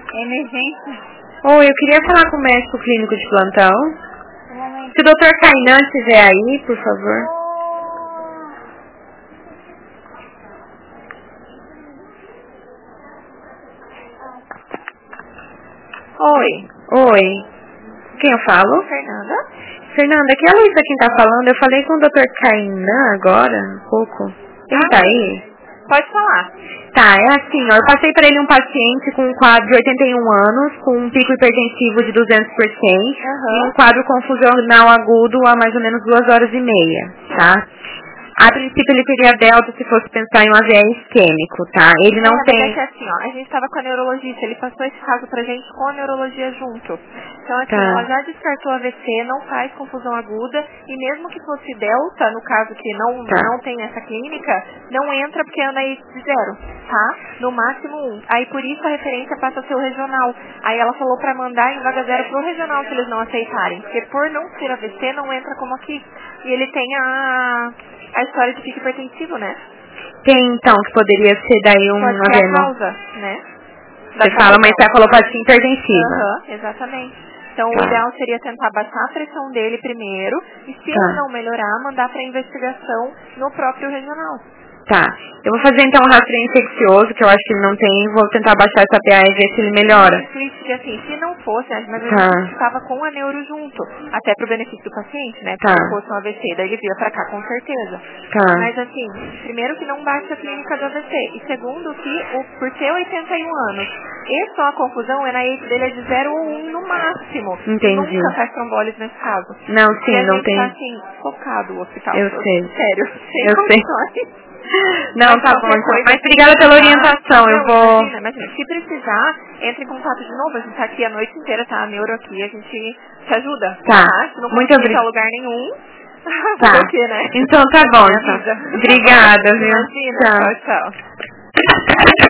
Emergência? Oi, eu queria falar com o médico clínico de plantão. Se o Dr. Kainan estiver aí, por favor. Oi. Quem eu falo? Fernanda, aqui é a Luísa quem tá falando. Eu falei com o Dr. Kainan agora, um pouco. Ele tá aí? Pode falar. Tá, é assim, ó, eu passei para ele um paciente com um quadro de 81 anos, com um pico hipertensivo de 200%, e um quadro confusional agudo há mais ou menos 2 horas e meia, tá? A princípio ele teria delta se fosse pensar em um AVE isquêmico, tá? Ele não tem... Mas é que assim, ó, a gente estava com a neurologista, ele passou esse caso pra gente com a neurologia junto. Então assim, ela já descartou AVC, não faz confusão aguda, e mesmo que fosse delta, no caso que não tem essa clínica, não entra porque anda aí de 0, tá? No máximo 1. Aí por isso a referência passa a ser o regional. Aí ela falou pra mandar em vaga 0 pro regional se eles não aceitarem, porque por não ser AVC não entra como aqui. E ele tem a história de pico hipertensivo, né? Tem, então, que poderia ser daí um Pode ser a causa, né? Você fala, mas você falou para hipertensiva. Exatamente. Então, o ideal seria tentar baixar a pressão dele primeiro, e se ele não melhorar, mandar para investigação no próprio regional. Tá. Eu vou fazer então um rastreio infeccioso, que eu acho que ele não tem, vou tentar baixar essa PA e ver se ele melhora. Porque assim, se não fosse, mas a gente estava com a neuro junto, até pro benefício do paciente, né? Se fosse um AVC, daí ele via pra cá com certeza. Mas assim, primeiro que não bate a clínica do AVC, e segundo que, por ter 81 anos, e só a confusão, o NIH dele é de 0 ou 1 no máximo. Entendi. Nunca faz trombólise nesse caso. Não, sim, e não tem. Tá assim, focado o hospital. Eu sei. Sério, sem eu condições. sei. Não, tá bom. Mas obrigada pela orientação. Eu vou... Imagina, se precisar, entre em contato de novo. A gente tá aqui a noite inteira, tá? A neuro aqui, a gente te ajuda. Tá. Se não Muito obrigada. lugar nenhum, tá. O quê, né? Então tá bom. Tá. Obrigada, viu? Imagina, tchau.